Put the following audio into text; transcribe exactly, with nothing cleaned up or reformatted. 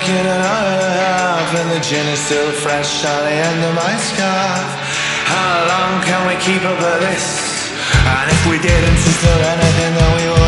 drinking another half, and the gin is still fresh on the end of my scarf. How long can we keep up with this? And if we didn't, is there anything that we